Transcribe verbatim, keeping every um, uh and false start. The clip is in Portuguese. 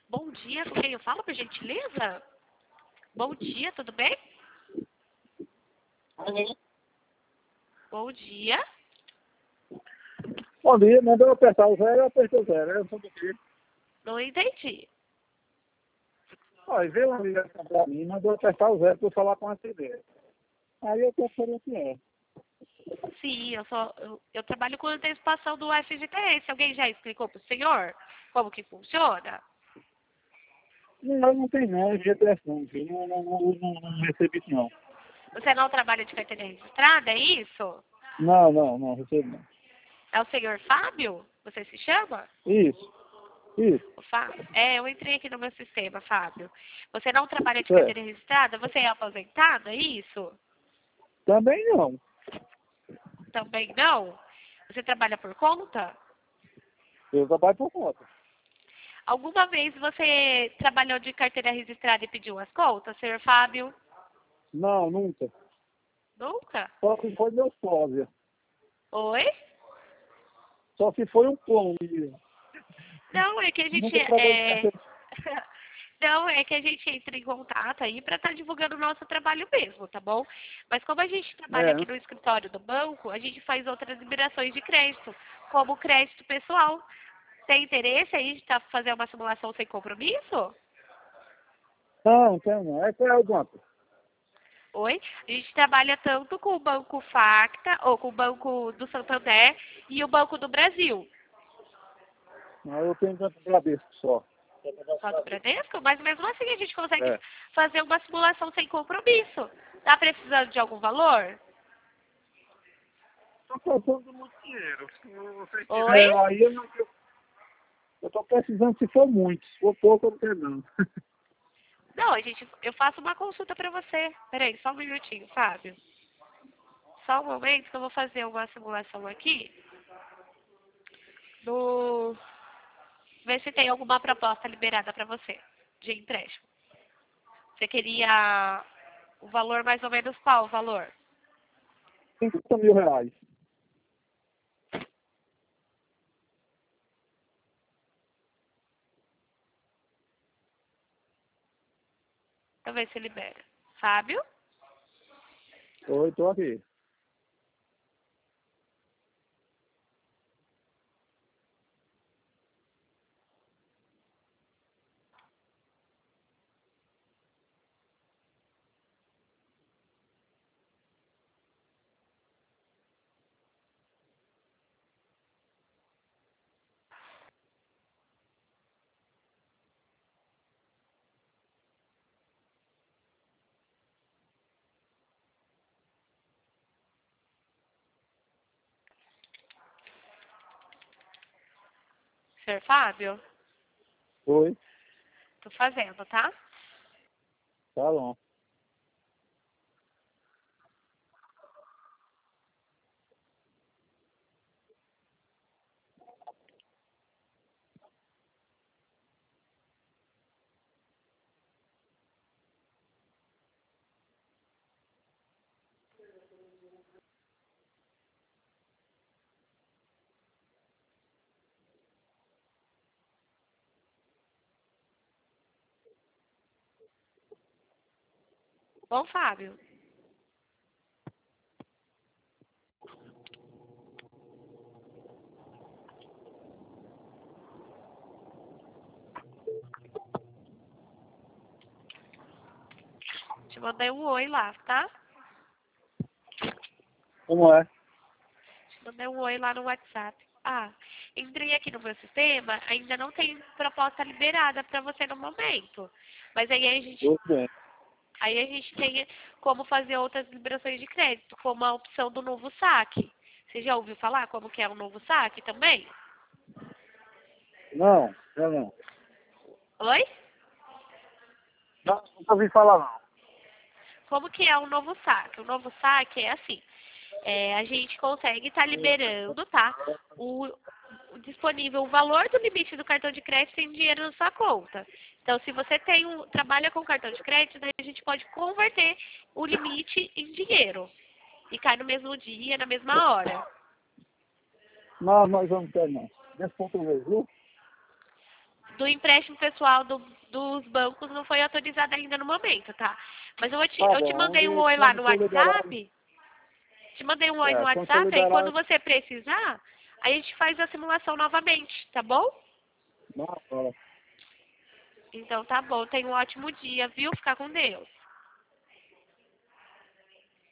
Bom dia, com quem eu falo, por gentileza? Bom dia, tudo bem? Bom dia. Bom dia, mandou apertar o zero, eu apertei o zero. Eu sou do quê? Não entendi. Olha, veio uma ligação pra mim, mandou apertar o zero para eu falar com a T V. Aí eu quero saber o que é. Sim, eu, só, eu, eu trabalho com antecipação do F G T S. Alguém já explicou para o senhor como que funciona? Não, não tem não, G T S não, filho. Não, não, não, não, não recebi isso não. Você não trabalha de carteira registrada, é isso? Não, não, não, recebi não. É o senhor Fábio? Você se chama? Isso, isso, O Fábio? É, eu entrei aqui no meu sistema, Fábio. Você não trabalha de certo. carteira registrada? Você é aposentado, é isso? Também não. Também não? Você trabalha por conta? Eu trabalho por conta. Alguma vez você trabalhou de carteira registrada e pediu as contas, senhor Fábio? Não, nunca. Nunca? Só se foi meu sósia. Oi? Só se foi um clone mesmo. Não, é que a gente Nunca trabalhei de é... carteira. Não, é que a gente entra em contato aí para estar divulgando o nosso trabalho mesmo, tá bom? Mas como a gente trabalha É, aqui no escritório do banco, a gente faz outras liberações de crédito, como crédito pessoal. Tem interesse aí de tá, fazer uma simulação sem compromisso? não, tem não. É qual é o banco? Oi? A gente trabalha tanto com o Banco Facta, ou com o Banco do Santander e o Banco do Brasil. Não, eu tenho banco Bradesco só. Só do Bradesco, mas mesmo assim a gente consegue É. fazer uma simulação sem compromisso. Tá precisando de algum valor? Tô faltando muito dinheiro. Se você Oi? tiver aí, eu não eu, eu tô precisando se for muito. Se for pouco, eu não quero não. Não, a gente, eu faço uma consulta pra você. Peraí, só um minutinho, Fábio. Só um momento que eu vou fazer uma simulação aqui. No... Ver se tem alguma proposta liberada pra você de empréstimo. Você queria o valor mais ou menos qual o valor? cinquenta mil reais. Deixa eu ver se libera. Fábio? Oi, tô aqui. Senhor Fábio? Oi, Tô fazendo, tá? tá bom. Bom, Fábio. Te mandei um oi lá, tá? Como é? Te mandei um oi lá no WhatsApp. Ah, entrei aqui no meu sistema, ainda não tem proposta liberada pra você no momento. Mas aí a gente, Tudo bem. aí a gente tem como fazer outras liberações de crédito, como a opção do novo saque. Você já ouviu falar como que é o novo saque também? Não, já não. Oi? Não, nunca ouvi falar não. Como que é o novo saque? O novo saque é assim, é, a gente consegue estar liberando, tá? O, o disponível o valor do limite do cartão de crédito em dinheiro na sua conta. Então, se você tem um, trabalha com cartão de crédito, daí a gente pode converter o limite em dinheiro. E cai no mesmo dia, na mesma hora. Não, nós vamos ter não. Deixa eu outra vez, viu? do empréstimo pessoal do, dos bancos não foi autorizado ainda no momento, tá? Mas eu, vou te, Tá eu te bom, mandei um onde, oi lá quando no for liberado, WhatsApp. Te mandei um oi no é, quando for WhatsApp, aí quando liberado, você precisar, a gente faz a simulação novamente, tá bom? na hora. Então tá bom, tenha um ótimo dia, viu? Ficar com Deus.